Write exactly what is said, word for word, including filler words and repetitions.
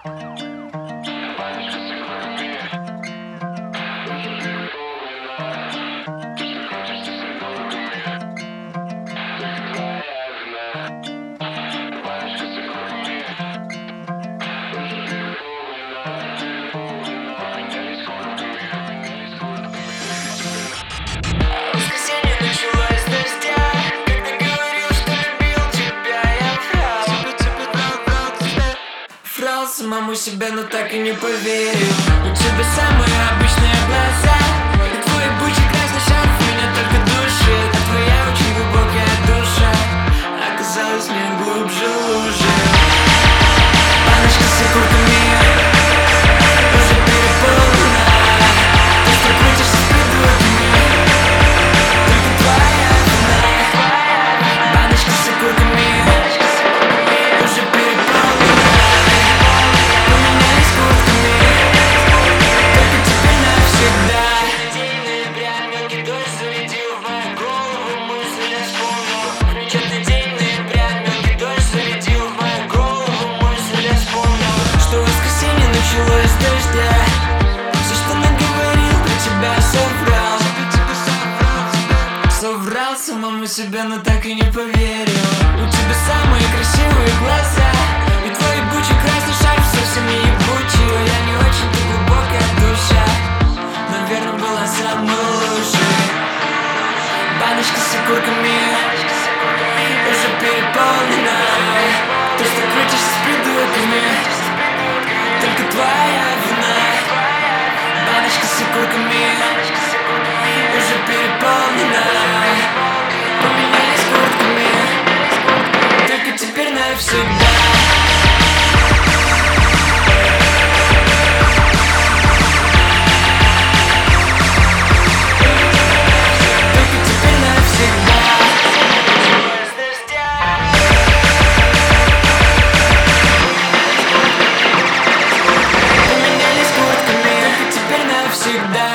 Самому себе, но так и не поверил. У тебя самые обычные глаза, и твой бычий красный шарф меня только душит. А твоя очень глубокая душа оказалась не глубже лужи. Баночка с окурками уже переполнена. Ты что крутишься с придурками, только твоя вина. Баночка с окурками уже переполнена. Началось с дождя. Все, что наговорил про тебя, соврал. Соврал самому себе, но так и не поверил. У тебя самые красивые глаза, и твой ебучий красный шарф совсем не ебучий. Я не очень-то глубокая душа, наверное, была самой лучшей. Баночка с окурками уже переполнена. Ты что крутишься с придурками, только твоя вина. Баночка с окурками уже переполнена. Поменялись куртками, только теперь навсегда. Всегда.